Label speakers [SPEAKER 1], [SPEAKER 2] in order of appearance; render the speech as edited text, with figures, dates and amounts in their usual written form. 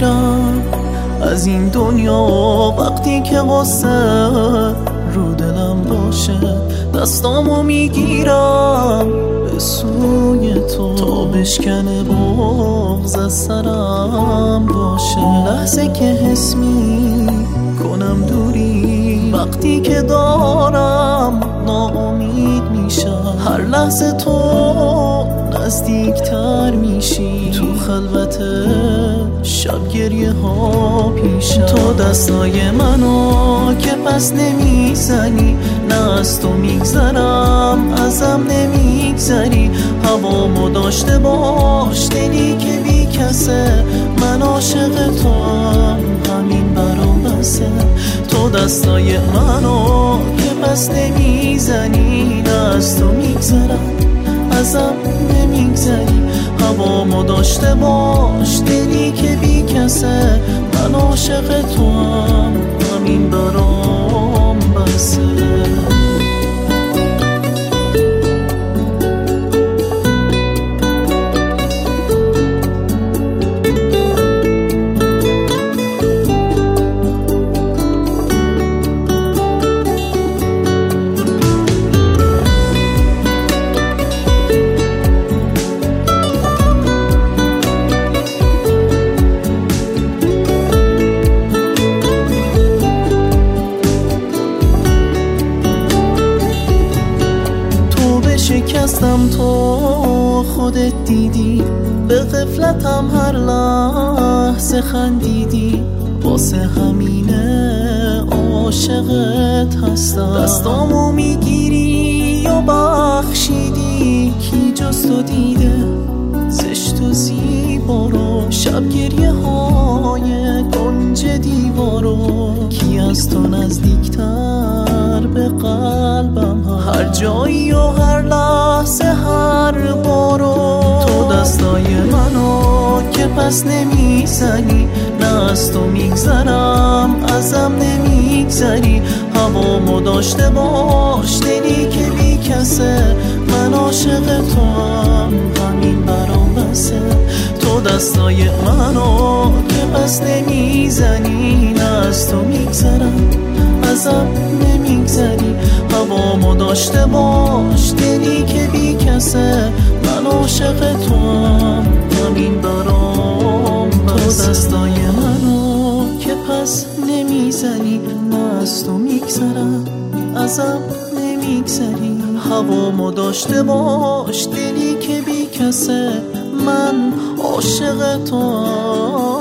[SPEAKER 1] میرم از این دنیا وقتی که قصه رو دلم باشه. دستامو میگیرم به سوی تو تا بشکنه بغض از سرم باشه. لحظه که حس میکنم دوری، وقتی که دارم ناامید میشم. هر لحظه تو نزدیکتر میشی، تو خلوت شب گریه ها پیشم. تو دستای منو که پس نمیزنی، نه از تو میگذرم ازم نمیگذری. هوامو داشته باش دلی که بی کسه، من عاشق تو هم همین برام بسه. تو دستای منو که پس نمیزنی، نه از تو میگذرم ازم نمیگذری. هوامو داشته باش دلی که بی کسه، من عاشق تو هم همین برام بسه. شکستم تو خودت دیدی، به غفلتم هر لحظه خندیدی. واسه همینه عاشقت هستم. دستامو میگیری و بخشیدی، کی جز تو دیده زشت و زیبا رو. شب گریه های گنج دیوارو، کی از تو نزدیکتر به قلبم هست. هر جایی و هر لحظه هر بارو، تو دستای منو که پس نمیزنی، نه از تو میگذرم ازم نمیگذری. هوامو داشته باش دلی که بی کسه، من عاشق تو هم همین برام بسه. تو دستای منو که پس نمیزنی، نه از تو میگذرم ازم نمیگذری. هوامو داشته باش دلی که بی کسه، من عاشق تو هم همین برام بسه. تو دستای منو که پس نمیزنی، نه از تو میگذرم ازم نمیگذری. هوامو داشته باش دلی که بی کسه، من عاشق تو